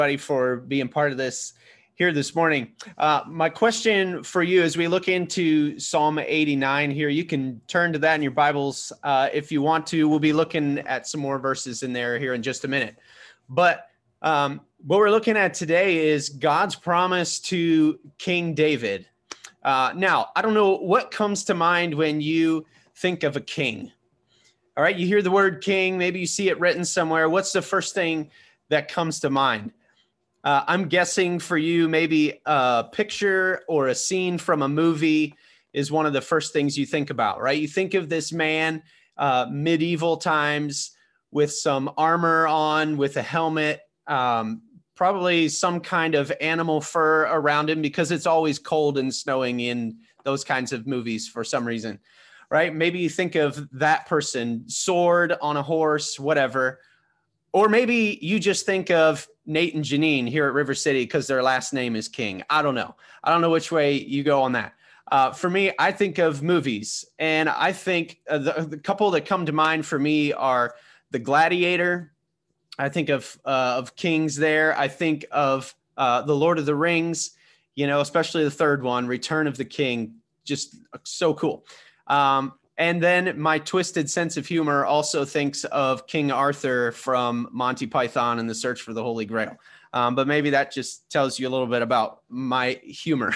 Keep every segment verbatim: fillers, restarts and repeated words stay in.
everybody for being part of this here this morning. Uh, my question for you as we look into Psalm eighty-nine here, you can turn to that in your Bibles uh, if you want to. We'll be looking at some more verses in there here in just a minute. But um, what we're looking at today is God's promise to King David. Uh, now, I don't know what comes to mind when you think of a king. All right, you hear the word king, maybe you see it written somewhere. What's the first thing that comes to mind? Uh, I'm guessing for you, maybe a picture or a scene from a movie is one of the first things you think about, right? You think of this man, uh, medieval times, with some armor on, with a helmet, um, probably some kind of animal fur around him because it's always cold and snowing in those kinds of movies for some reason, right? Maybe you think of that person, sword on a horse, whatever. Or maybe you just think of Nate and Janine here at River City because their last name is King. I don't know. I don't know which way you go on that. Uh, for me, I think of movies, and I think uh, the, the couple that come to mind for me are The Gladiator. I think of uh, of kings there. I think of uh, The Lord of the Rings, you know, especially the third one, Return of the King. Just so cool. Um, And then my twisted sense of humor also thinks of King Arthur from Monty Python and the Search for the Holy Grail. Um, but maybe that just tells you a little bit about my humor.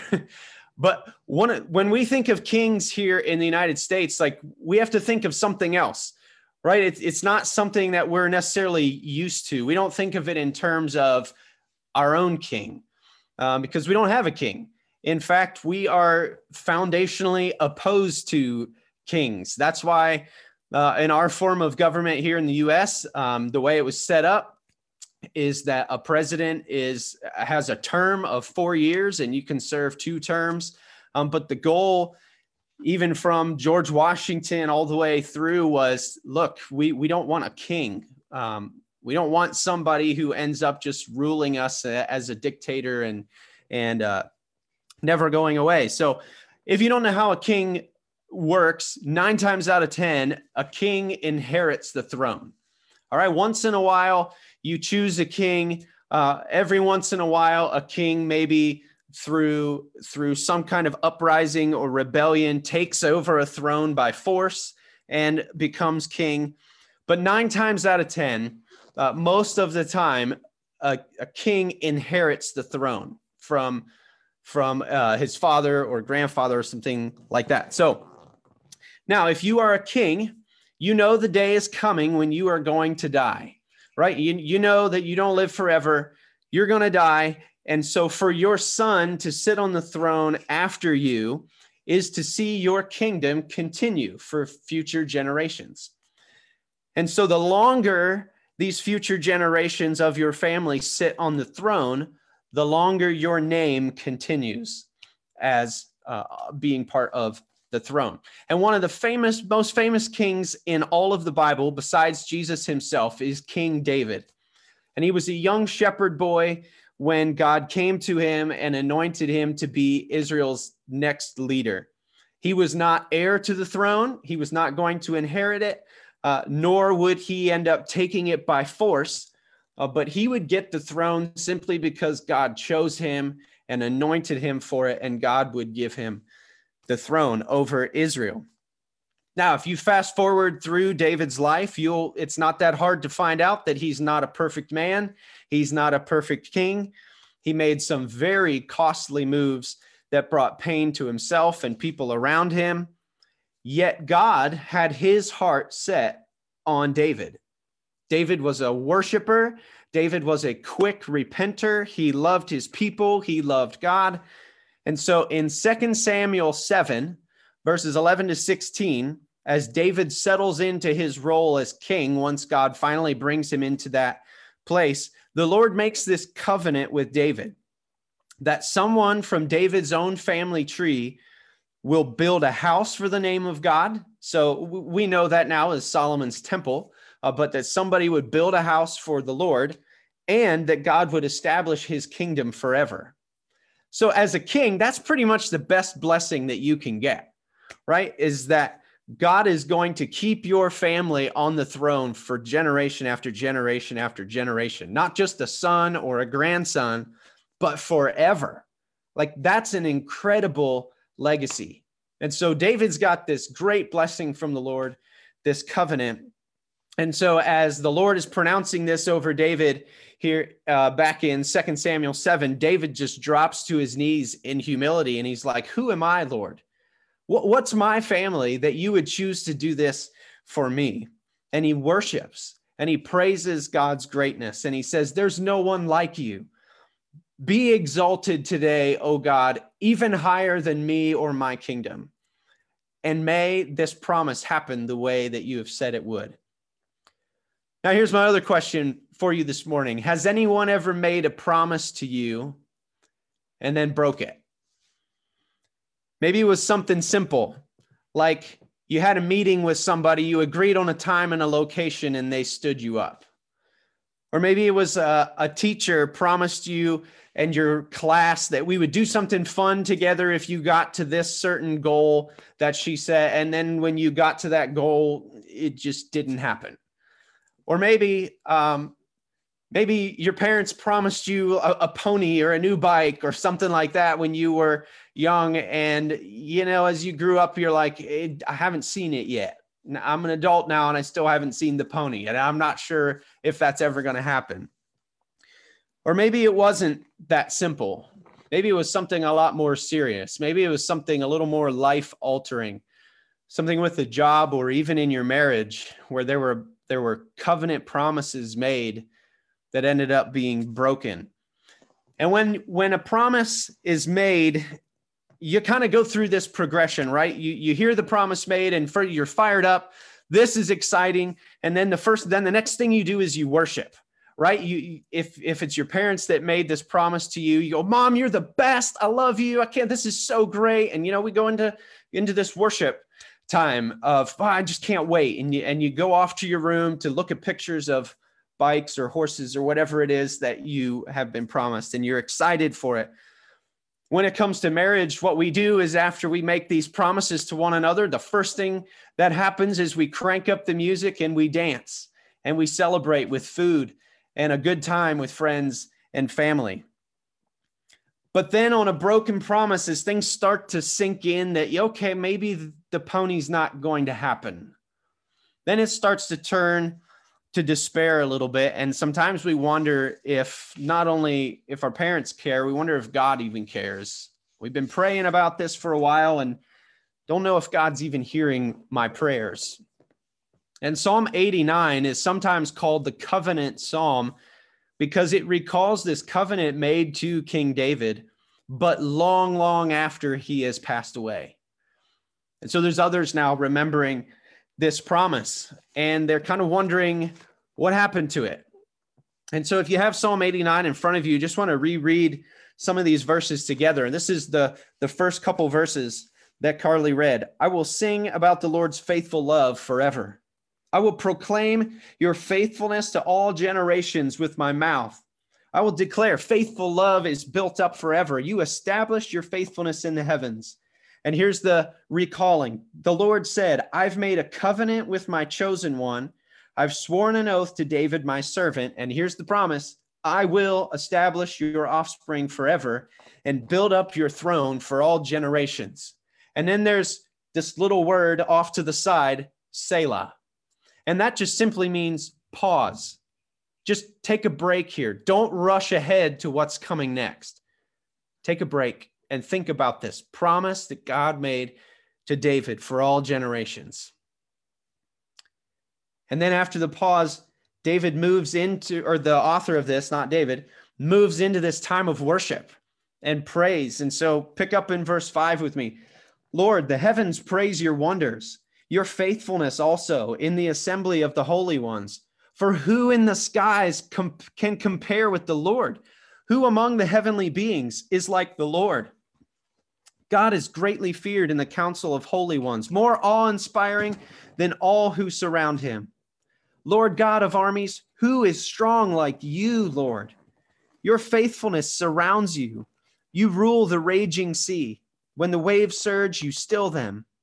But one, when we think of kings here in the United States, like we have to think of something else, right? It's, it's not something that we're necessarily used to. We don't think of it in terms of our own king um, because we don't have a king. In fact, we are foundationally opposed to kings. That's why uh, in our form of government here in the U S, um, the way it was set up is that a president is has a term of four years and you can serve two terms. Um, but the goal, even from George Washington all the way through, was, look, we, we don't want a king. Um, we don't want somebody who ends up just ruling us as a dictator and, and uh, never going away. So if you don't know how a king works, nine times out of ten, a king inherits the throne. All right. Once in a while, you choose a king. Uh, every once in a while, a king maybe through through some kind of uprising or rebellion takes over a throne by force and becomes king. But nine times out of ten, uh, most of the time, a, a king inherits the throne from from uh, his father or grandfather or something like that. So now, if you are a king, you know the day is coming when you are going to die, right? You, you know that you don't live forever. You're going to die. And so for your son to sit on the throne after you is to see your kingdom continue for future generations. And so the longer these future generations of your family sit on the throne, the longer your name continues as uh, being part of the throne. And one of the famous, most famous kings in all of the Bible, besides Jesus himself, is King David. And he was a young shepherd boy when God came to him and anointed him to be Israel's next leader. He was not heir to the throne. He was not going to inherit it, uh, nor would he end up taking it by force. Uh, but he would get the throne simply because God chose him and anointed him for it, and God would give him the throne over Israel. Now, if you fast forward through David's life, you'll it's not that hard to find out that he's not a perfect man. He's not a perfect king. He made some very costly moves that brought pain to himself and people around him. Yet God had his heart set on David. David was a worshiper. David was a quick repenter. He loved his people. He loved God. And so in Second Samuel seven, verses eleven to sixteen, as David settles into his role as king, once God finally brings him into that place, the Lord makes this covenant with David that someone from David's own family tree will build a house for the name of God. So we know that now as Solomon's temple, uh, but that somebody would build a house for the Lord and that God would establish his kingdom forever. So as a king, that's pretty much the best blessing that you can get, right? Is that God is going to keep your family on the throne for generation after generation after generation, not just a son or a grandson, but forever. Like, that's an incredible legacy. And so David's got this great blessing from the Lord, this covenant. And so as the Lord is pronouncing this over David here uh, back in Second Samuel seven, David just drops to his knees in humility. And he's like, who am I, Lord? What's my family that you would choose to do this for me? And he worships and he praises God's greatness. And he says, there's no one like you. Be exalted today, O God, even higher than me or my kingdom. And may this promise happen the way that you have said it would. Now, here's my other question for you this morning. Has anyone ever made a promise to you and then broke it? Maybe it was something simple, like you had a meeting with somebody, you agreed on a time and a location, and they stood you up. Or maybe it was a, a teacher promised you and your class that we would do something fun together if you got to this certain goal that she said. And then when you got to that goal, it just didn't happen. Or maybe, um, maybe your parents promised you a, a pony or a new bike or something like that when you were young. And, you know, as you grew up, you're like, I haven't seen it yet. I'm an adult now and I still haven't seen the pony. And I'm not sure if that's ever going to happen. Or maybe it wasn't that simple. Maybe it was something a lot more serious. Maybe it was something a little more life altering, something with a job or even in your marriage where there were there were covenant promises made that ended up being broken. And when when a promise is made, you kind of go through this progression, right? You you hear the promise made and for, you're fired up. This is exciting. And then the first, then the next thing you do is you worship, right? You, if, if it's your parents that made this promise to you, you go, Mom, you're the best. I love you. I can't, this is so great. And, you know, we go into, into this worship time of, oh, I just can't wait. And you, and you go off to your room to look at pictures of bikes or horses or whatever it is that you have been promised, and you're excited for it. When it comes to marriage, what we do is after we make these promises to one another, the first thing that happens is we crank up the music and we dance and we celebrate with food and a good time with friends and family. But then on a broken promise, as things start to sink in that, okay, maybe the pony's not going to happen, then it starts to turn to despair a little bit. And sometimes we wonder if not only if our parents care, we wonder if God even cares. We've been praying about this for a while and don't know if God's even hearing my prayers. And Psalm eighty-nine is sometimes called the covenant psalm because it recalls this covenant made to King David, but long, long after he has passed away. And so there's others now remembering this promise, and they're kind of wondering what happened to it. And so if you have Psalm eighty-nine in front of you, you just want to reread some of these verses together. And this is the, the first couple verses that Carly read. I will sing about the Lord's faithful love forever. I will proclaim your faithfulness to all generations with my mouth. I will declare faithful love is built up forever. You established your faithfulness in the heavens. And here's the recalling. The Lord said, I've made a covenant with my chosen one. I've sworn an oath to David, my servant. And here's the promise. I will establish your offspring forever and build up your throne for all generations. And then there's this little word off to the side, Selah. And that just simply means pause. Just take a break here. Don't rush ahead to what's coming next. Take a break and think about this promise that God made to David for all generations. And then after the pause, David moves into, or the author of this, not David, moves into this time of worship and praise. And so pick up in verse five with me. Lord, the heavens praise your wonders, your faithfulness also in the assembly of the holy ones. For who in the skies com- can compare with the Lord? Who among the heavenly beings is like the Lord? God is greatly feared in the council of holy ones, more awe-inspiring than all who surround him. Lord God of armies, who is strong like you, Lord? Your faithfulness surrounds you. You rule the raging sea. When the waves surge, you still them.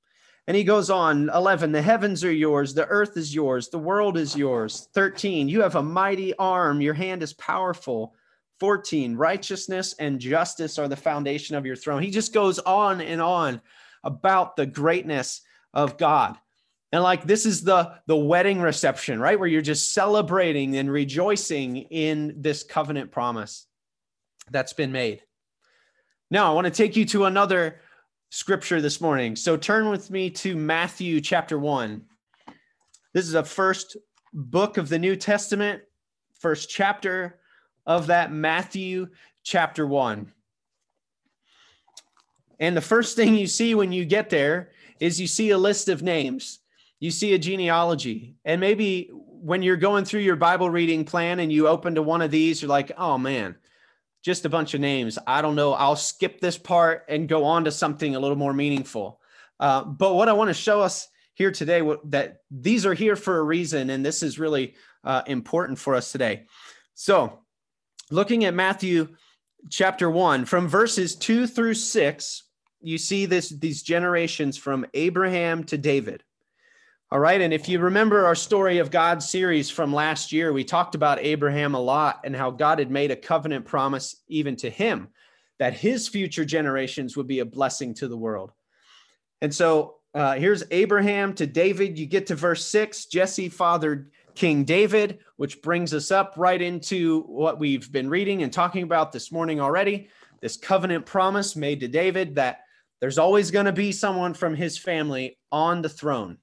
And he goes on, eleven, the heavens are yours, the earth is yours, the world is yours. thirteen, you have a mighty arm, your hand is powerful. fourteen, righteousness and justice are the foundation of your throne. He just goes on and on about the greatness of God. And like this is the, the wedding reception, right? Where you're just celebrating and rejoicing in this covenant promise that's been made. Now, I want to take you to another scripture this morning. So turn with me to Matthew chapter one. This is the first book of the New Testament, first chapter of that, Matthew chapter one. And the first thing you see when you get there is you see a list of names. You see a genealogy. And maybe when you're going through your Bible reading plan and you open to one of these, you're like, oh man, just a bunch of names. I don't know. I'll skip this part and go on to something a little more meaningful. Uh, but what I want to show us here today, that these are here for a reason, and this is really uh, important for us today. So looking at Matthew chapter one, from verses two through six, you see this, these generations from Abraham to David. All right. And if you remember our Story of God series from last year, we talked about Abraham a lot and how God had made a covenant promise even to him that his future generations would be a blessing to the world. And so uh, here's Abraham to David. You get to verse six, Jesse fathered King David, which brings us up right into what we've been reading and talking about this morning already. This covenant promise made to David that there's always going to be someone from his family on the throne.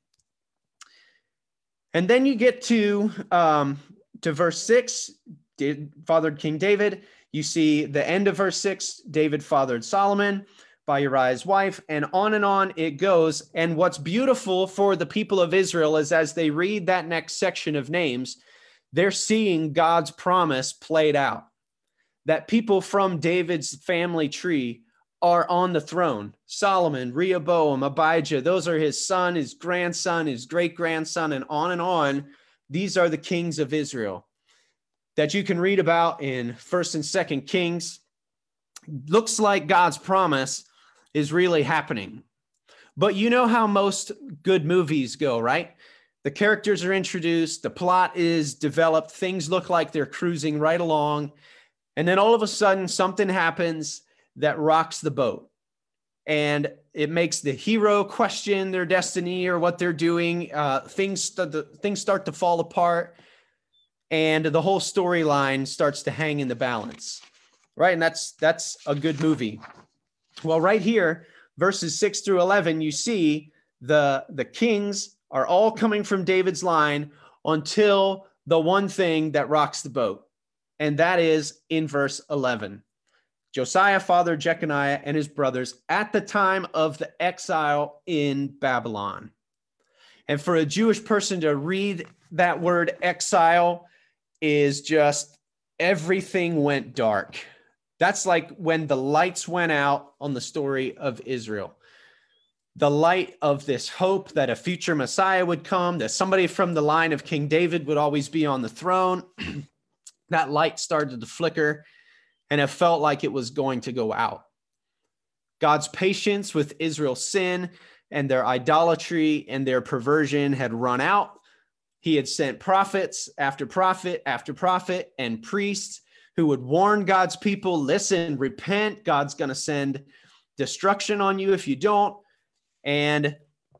And then you get to, um, to verse six, did, fathered King David. You see the end of verse six, David fathered Solomon by Uriah's wife, and on and on it goes. And what's beautiful for the people of Israel is as they read that next section of names, they're seeing God's promise played out, that people from David's family tree are on the throne. Solomon, Rehoboam, Abijah, those are his son, his grandson, his great-grandson, and on and on. These are the kings of Israel that you can read about in First and Second Kings. Looks like God's promise is really happening. But you know how most good movies go, right? The characters are introduced, the plot is developed, things look like they're cruising right along, and then all of a sudden something happens that rocks the boat, and it makes the hero question their destiny or what they're doing. Uh, things, st- the, things start to fall apart, and the whole storyline starts to hang in the balance, right? And that's that's a good movie. Well, right here, verses six through eleven, you see the the kings are all coming from David's line until the one thing that rocks the boat, and that is in verse eleven. Josiah fathered Jeconiah and his brothers at the time of the exile in Babylon. And for a Jewish person to read that word exile is just everything went dark. That's like when the lights went out on the story of Israel. The light of this hope that a future Messiah would come, that somebody from the line of King David would always be on the throne. That light started to flicker, and it felt like it was going to go out. God's patience with Israel's sin and their idolatry and their perversion had run out. He had sent prophets after prophet after prophet and priests who would warn God's people, listen, repent, God's going to send destruction on you if you don't. And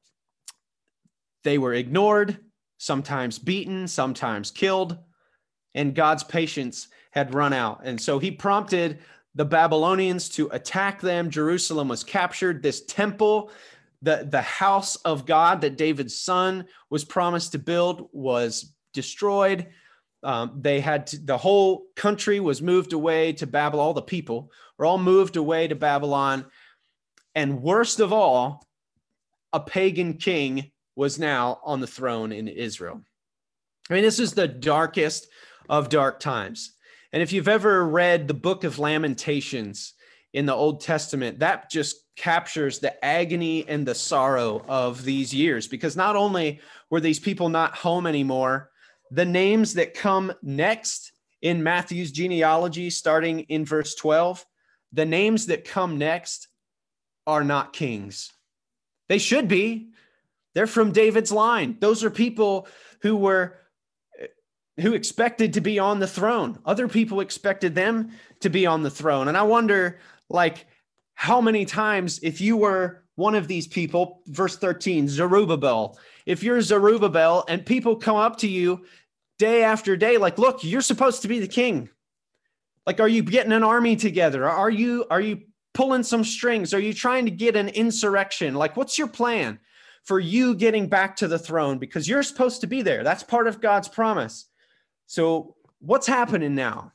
they were ignored, sometimes beaten, sometimes killed, and God's patience had run out. And so he prompted the Babylonians to attack them. Jerusalem was captured. This temple, the, the house of God that David's son was promised to build, was destroyed. Um, they had to, the whole country was moved away to Babylon. All the people were all moved away to Babylon. And worst of all, a pagan king was now on the throne in Israel. I mean, this is the darkest of dark times. And if you've ever read the book of Lamentations in the Old Testament, that just captures the agony and the sorrow of these years, because not only were these people not home anymore, the names that come next in Matthew's genealogy, starting in verse twelve, the names that come next are not kings. They should be, They're from David's line. Those are people who were who expected to be on the throne. Other people expected them to be on the throne. And I wonder, like, how many times, if you were one of these people, verse thirteen, Zerubbabel, if you're Zerubbabel and people come up to you day after day, like, look, you're supposed to be the king. Like, are you getting an army together? Are you, are you pulling some strings? Are you trying to get an insurrection? Like, what's your plan for you getting back to the throne? Because you're supposed to be there. That's part of God's promise. So what's happening now?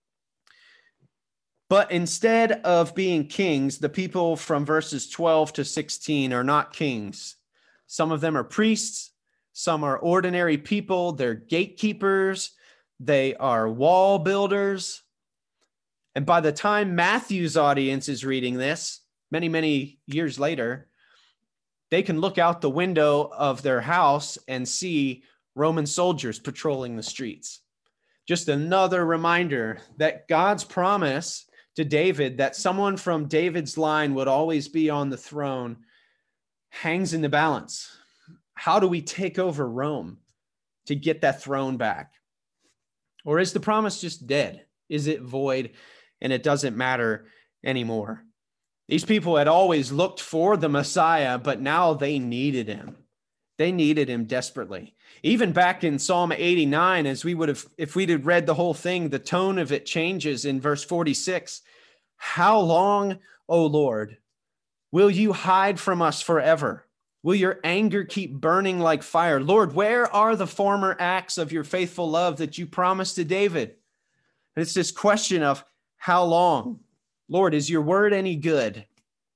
But instead of being kings, the people from verses twelve to sixteen are not kings. Some of them are priests. Some are ordinary people. They're gatekeepers. They are wall builders. And by the time Matthew's audience is reading this, many, many years later, they can look out the window of their house and see Roman soldiers patrolling the streets. Just another reminder that God's promise to David that someone from David's line would always be on the throne hangs in the balance. How do we take over Rome to get that throne back? Or is the promise just dead? Is it void and it doesn't matter anymore? These people had always looked for the Messiah, but now they needed him. They needed him desperately. Even back in Psalm eighty-nine, as we would have, if we'd have read the whole thing, the tone of it changes in verse forty-six. How long, O Lord, will you hide from us forever? Will your anger keep burning like fire? Lord, where are the former acts of your faithful love that you promised to David? And it's this question of how long? Lord, is your word any good?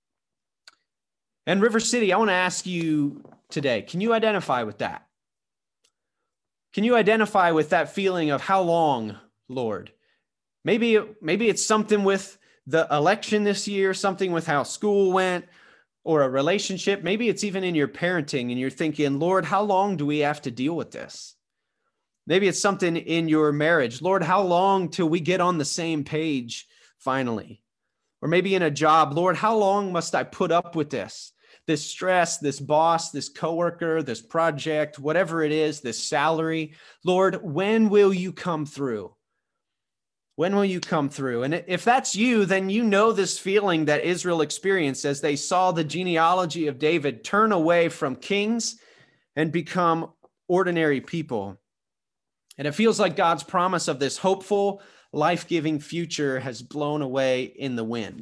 And River City, I want to ask you today, can you identify with that? Can you identify with that feeling of how long, Lord? Maybe, maybe it's something with the election this year, something with how school went, or a relationship. Maybe it's even in your parenting and you're thinking, Lord, how long do we have to deal with this? Maybe it's something in your marriage. Lord, how long till we get on the same page finally? Or maybe in a job, Lord, how long must I put up with this? This stress, this boss, this coworker, this project, whatever it is, this salary. Lord, when will you come through? When will you come through? And if that's you, then you know this feeling that Israel experienced as they saw the genealogy of David turn away from kings and become ordinary people. And it feels like God's promise of this hopeful, life-giving future has blown away in the wind.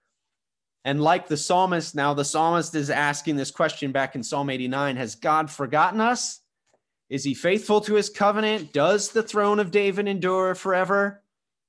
And like the psalmist, now the psalmist is asking this question back in Psalm eighty-nine, has God forgotten us? Is he faithful to his covenant? Does the throne of David endure forever?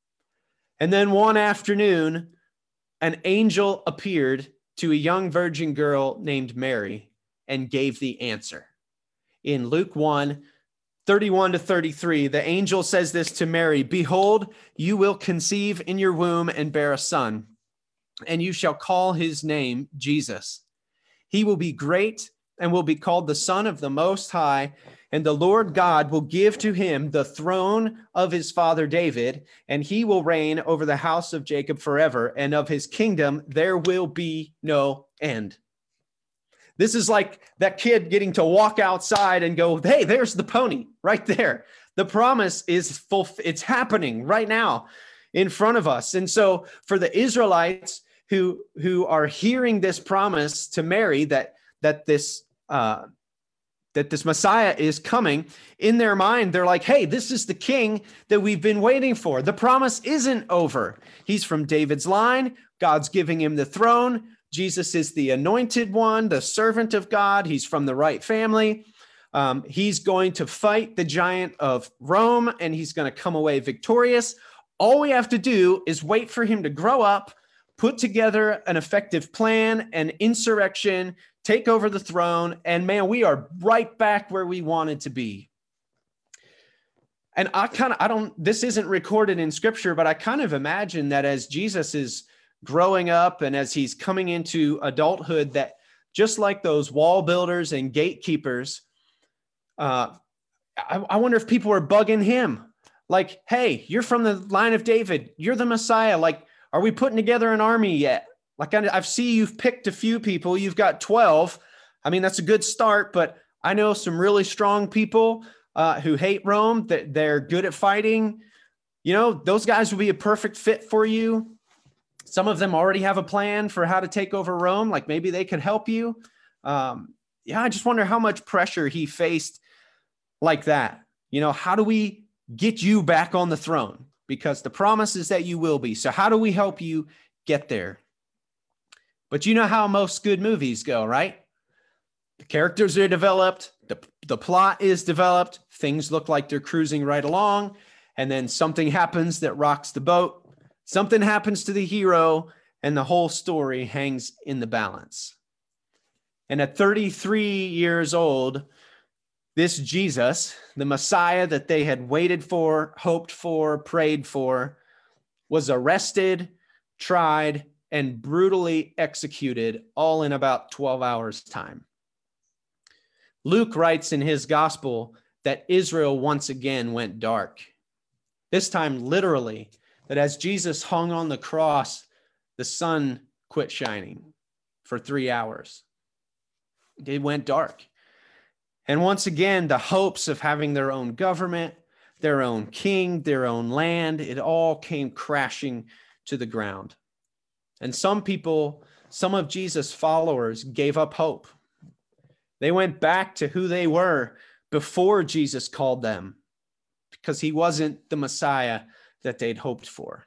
And then one afternoon, an angel appeared to a young virgin girl named Mary and gave the answer. In Luke one, thirty-one to thirty-three, the angel says this to Mary, behold, you will conceive in your womb and bear a son, and you shall call his name Jesus. He will be great and will be called the Son of the Most High, and the Lord God will give to him the throne of his father David, and he will reign over the house of Jacob forever, and of his kingdom there will be no end. This is like that kid getting to walk outside and go, hey, there's the pony right there. The promise is full. It's happening right now in front of us. And so for the Israelites who, who are hearing this promise to Mary that, that this, uh, that this Messiah is coming, in their mind, they're like, hey, this is the king that we've been waiting for. The promise isn't over. He's from David's line. God's giving him the throne. Jesus is the anointed one, the servant of God. He's from the right family. Um, he's going to fight the giant of Rome, and he's going to come away victorious. All we have to do is wait for him to grow up, put together an effective plan, an insurrection, take over the throne, and man, we are right back where we wanted to be. And I kind of, I don't, this isn't recorded in scripture, but I kind of imagine that as Jesus is growing up and as he's coming into adulthood, that just like those wall builders and gatekeepers, uh, I, I wonder if people are bugging him. Like, hey, you're from the line of David. You're the Messiah. Like, are we putting together an army yet? Like, I, I see you've picked a few people. You've got twelve. I mean, that's a good start, but I know some really strong people uh, who hate Rome, that they're good at fighting. You know, those guys would be a perfect fit for you. Some of them already have a plan for how to take over Rome. Like maybe they could help you. Um, yeah, I just wonder how much pressure he faced like that. You know, how do we get you back on the throne? Because the promise is that you will be. So how do we help you get there? But you know how most good movies go, right? The characters are developed. The, the plot is developed. Things look like they're cruising right along. And then something happens that rocks the boat. Something happens to the hero, and the whole story hangs in the balance. And at thirty-three years old, this Jesus, the Messiah that they had waited for, hoped for, prayed for, was arrested, tried, and brutally executed, all in about twelve hours' time. Luke writes in his gospel that Israel once again went dark. This time, literally, that as Jesus hung on the cross, the sun quit shining for three hours. It went dark. And once again, the hopes of having their own government, their own king, their own land, it all came crashing to the ground. And some people, some of Jesus' followers gave up hope. They went back to who they were before Jesus called them, because he wasn't the Messiah that they'd hoped for.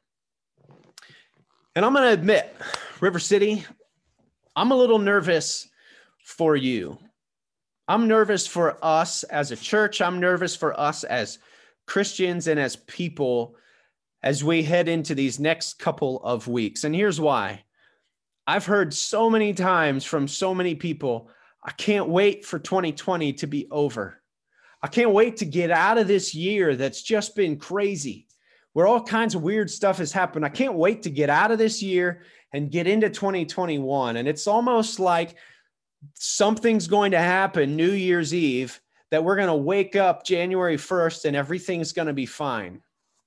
And I'm going to admit, River City, I'm a little nervous for you. I'm nervous for us as a church. I'm nervous for us as Christians and as people as we head into these next couple of weeks. And here's why. I've heard so many times from so many people, I can't wait for twenty twenty to be over. I can't wait to get out of this year that's just been crazy, where all kinds of weird stuff has happened. I can't wait to get out of this year and get into twenty twenty-one. And it's almost like something's going to happen New Year's Eve, that we're going to wake up January first and everything's going to be fine.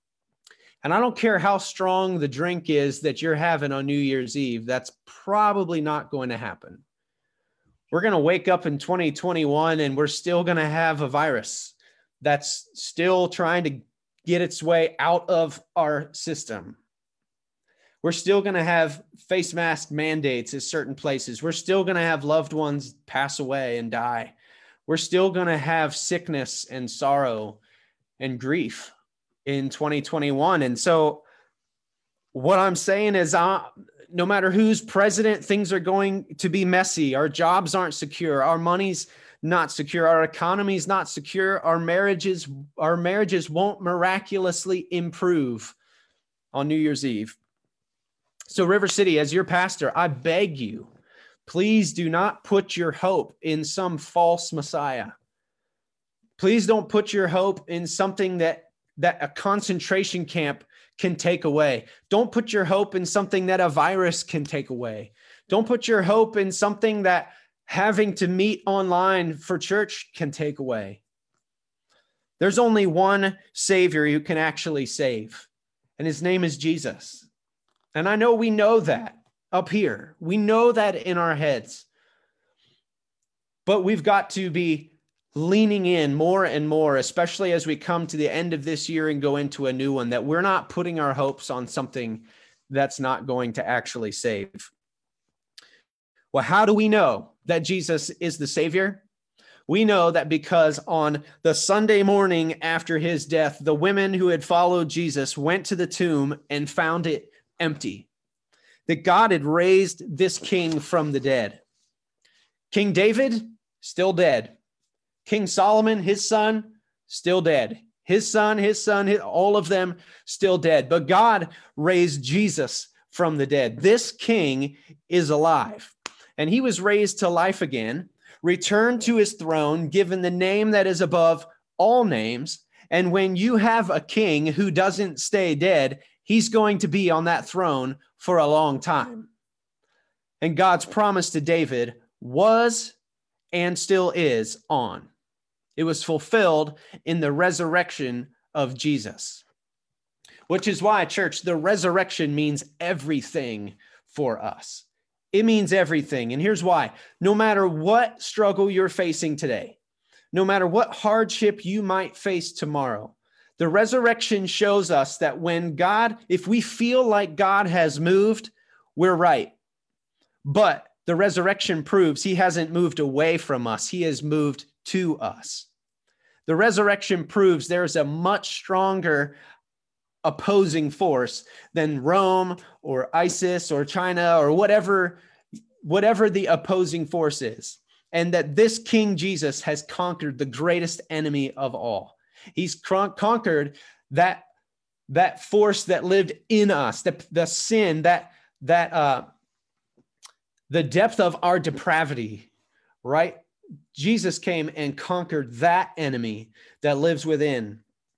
And I don't care how strong the drink is that you're having on New Year's Eve, that's probably not going to happen. We're going to wake up in twenty twenty-one and we're still going to have a virus that's still trying to get its way out of our system. We're still going to have face mask mandates at certain places. We're still going to have loved ones pass away and die. We're still going to have sickness and sorrow and grief in twenty twenty-one. And so what I'm saying is, uh, no matter who's president, things are going to be messy. Our jobs aren't secure. Our money's not secure. Our economy's not secure. Our marriages, our marriages won't miraculously improve on New Year's Eve. So River City, as your pastor, I beg you, please do not put your hope in some false Messiah. Please don't put your hope in something that, that a concentration camp can take away. Don't put your hope in something that a virus can take away. Don't put your hope in something that having to meet online for church can take away. There's only one Savior who can actually save, and his name is Jesus. And I know we know that up here. We know that in our heads. But we've got to be leaning in more and more, especially as we come to the end of this year and go into a new one, that we're not putting our hopes on something that's not going to actually save. Well, how do we know that Jesus is the Savior? We know that because on the Sunday morning after his death, the women who had followed Jesus went to the tomb and found it empty. That God had raised this king from the dead. King David, still dead. King Solomon, his son, still dead. His son, his son, his, all of them still dead. But God raised Jesus from the dead. This king is alive. And he was raised to life again, returned to his throne, given the name that is above all names. And when you have a king who doesn't stay dead, he's going to be on that throne for a long time. And God's promise to David was and still is on. It was fulfilled in the resurrection of Jesus, which is why, church, the resurrection means everything for us. It means everything. And here's why. No matter what struggle you're facing today, no matter what hardship you might face tomorrow. The resurrection shows us that when God, if we feel like God has moved, we're right. But the resurrection proves he hasn't moved away from us. He has moved to us. The resurrection proves there's a much stronger opposing force than Rome or ISIS or China or whatever, whatever the opposing force is. And that this King Jesus has conquered the greatest enemy of all. He's con- conquered that, that force that lived in us, the, the sin, that, that, uh, the depth of our depravity, right? Jesus came and conquered that enemy that lives within.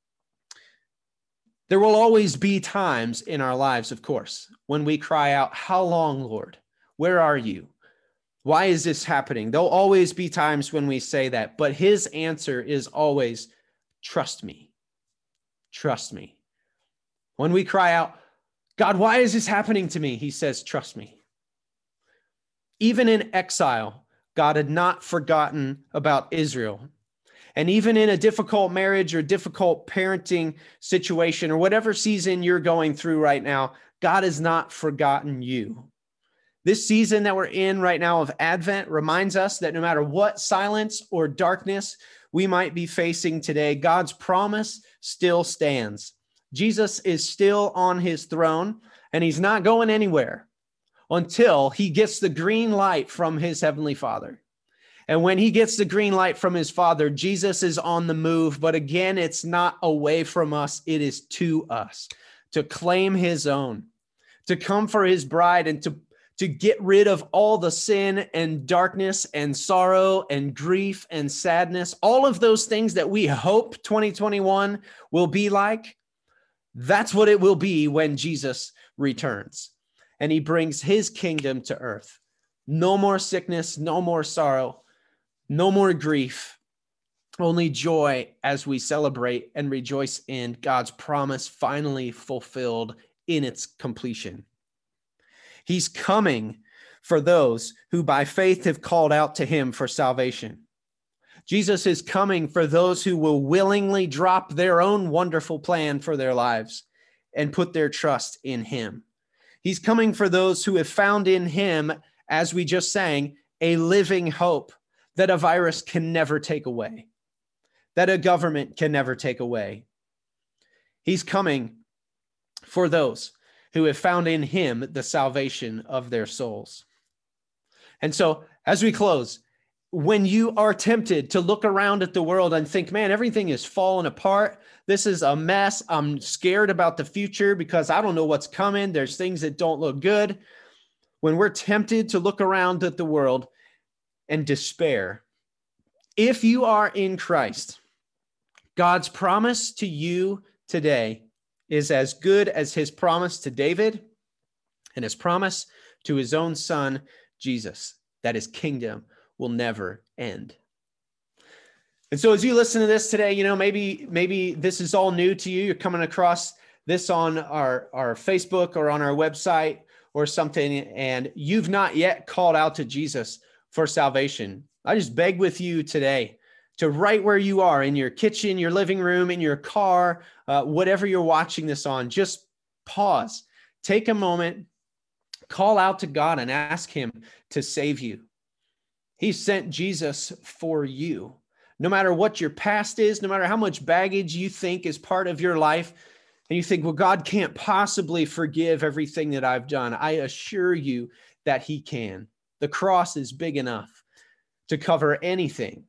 There will always be times in our lives, of course, when we cry out, "How long, Lord? Where are you? Why is this happening?" There'll always be times when we say that, but his answer is always, "Trust me. Trust me." When we cry out, "God, why is this happening to me?" He says, "Trust me." Even in exile, God had not forgotten about Israel. And even in a difficult marriage or difficult parenting situation or whatever season you're going through right now, God has not forgotten you. This season that we're in right now of Advent reminds us that no matter what silence or darkness we might be facing today, God's promise still stands. Jesus is still on his throne, and he's not going anywhere until he gets the green light from his heavenly Father. And when he gets the green light from his Father, Jesus is on the move. But again, it's not away from us. It is to us to claim his own, to come for his bride, and to, to get rid of all the sin and darkness and sorrow and grief and sadness, all of those things that we hope twenty twenty-one will be like. That's what it will be when Jesus returns and he brings his kingdom to earth. No more sickness, no more sorrow, no more grief, only joy as we celebrate and rejoice in God's promise finally fulfilled in its completion. He's coming for those who by faith have called out to him for salvation. Jesus is coming for those who will willingly drop their own wonderful plan for their lives and put their trust in him. He's coming for those who have found in him, as we just sang, a living hope that a virus can never take away, that a government can never take away. He's coming for those who have found in him the salvation of their souls. And so as we close, when you are tempted to look around at the world and think, man, everything is falling apart. This is a mess. I'm scared about the future because I don't know what's coming. There's things that don't look good. When we're tempted to look around at the world and despair, if you are in Christ, God's promise to you today is as good as his promise to David and his promise to his own son, Jesus, that his kingdom will never end. And so as you listen to this today, you know, maybe, maybe this is all new to you. You're coming across this on our, our Facebook or on our website or something, and you've not yet called out to Jesus for salvation. I just beg with you today to right where you are, in your kitchen, your living room, in your car, uh, whatever you're watching this on, just pause, take a moment, call out to God and ask him to save you. He sent Jesus for you. No matter what your past is, no matter how much baggage you think is part of your life, and you think, well, God can't possibly forgive everything that I've done, I assure you that he can. The cross is big enough to cover anything.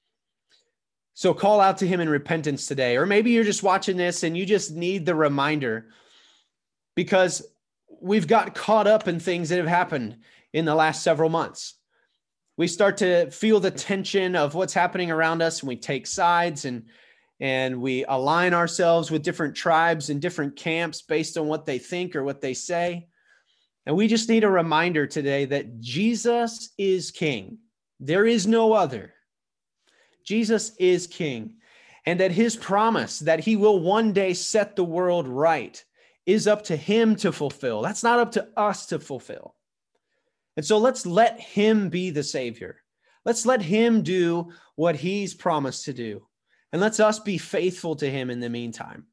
So call out to him in repentance today. Or maybe you're just watching this and you just need the reminder, because we've got caught up in things that have happened in the last several months. We start to feel the tension of what's happening around us, and we take sides and, and we align ourselves with different tribes and different camps based on what they think or what they say. And we just need a reminder today that Jesus is King. There is no other. Jesus is King, and that his promise that he will one day set the world right is up to him to fulfill. That's not up to us to fulfill. And so let's let him be the Savior. Let's let him do what he's promised to do. And let's us be faithful to him in the meantime.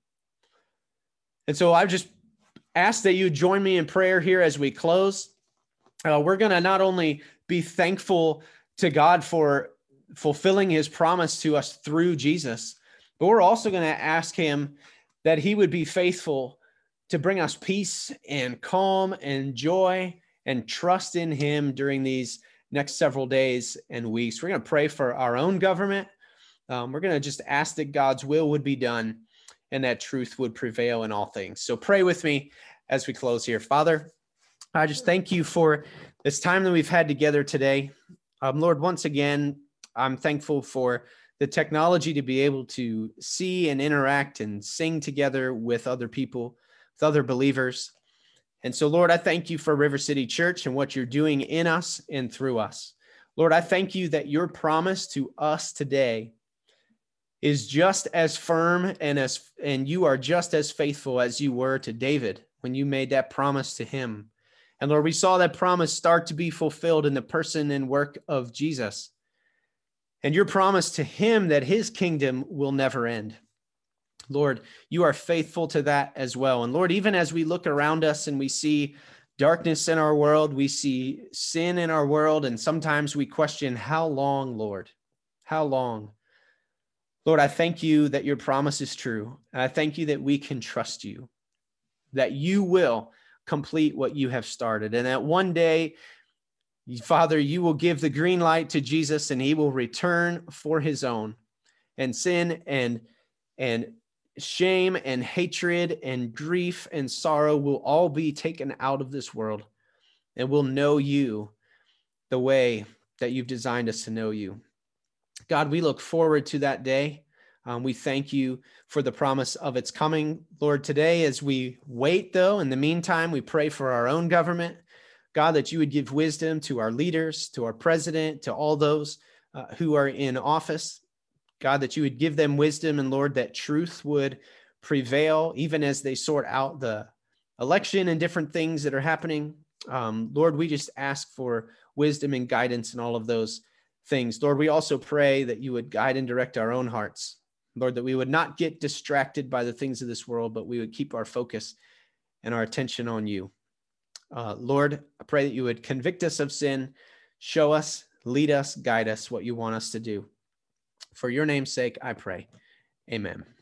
And so I just ask that you join me in prayer here as we close. Uh, we're going to not only be thankful to God for fulfilling his promise to us through Jesus, but we're also going to ask him that he would be faithful to bring us peace and calm and joy and trust in him during these next several days and weeks. We're going to pray for our own government. Um, we're going to just ask that God's will would be done and that truth would prevail in all things. So pray with me as we close here. Father, I just thank you for this time that we've had together today. Um, Lord, once again, I'm thankful for the technology to be able to see and interact and sing together with other people, with other believers. And so, Lord, I thank you for River City Church and what you're doing in us and through us. Lord, I thank you that your promise to us today is just as firm and as and you are just as faithful as you were to David when you made that promise to him. And Lord, we saw that promise start to be fulfilled in the person and work of Jesus. And your promise to him that his kingdom will never end. Lord, you are faithful to that as well. And Lord, even as we look around us and we see darkness in our world, we see sin in our world, and sometimes we question, how long, Lord? How long? Lord, I thank you that your promise is true. And I thank you that we can trust you, that you will complete what you have started. And that one day, Father, you will give the green light to Jesus and he will return for his own, and sin and, and shame and hatred and grief and sorrow will all be taken out of this world, and we'll know you the way that you've designed us to know you. God, we look forward to that day. Um, we thank you for the promise of its coming. Lord, today as we wait, though, in the meantime, we pray for our own government. God, that you would give wisdom to our leaders, to our president, to all those uh, who are in office. God, that you would give them wisdom, and Lord, that truth would prevail even as they sort out the election and different things that are happening. Um, Lord, we just ask for wisdom and guidance in all of those things. Lord, we also pray that you would guide and direct our own hearts. Lord, that we would not get distracted by the things of this world, but we would keep our focus and our attention on you. Uh, Lord, I pray that you would convict us of sin, show us, lead us, guide us what you want us to do. For your name's sake, I pray. Amen.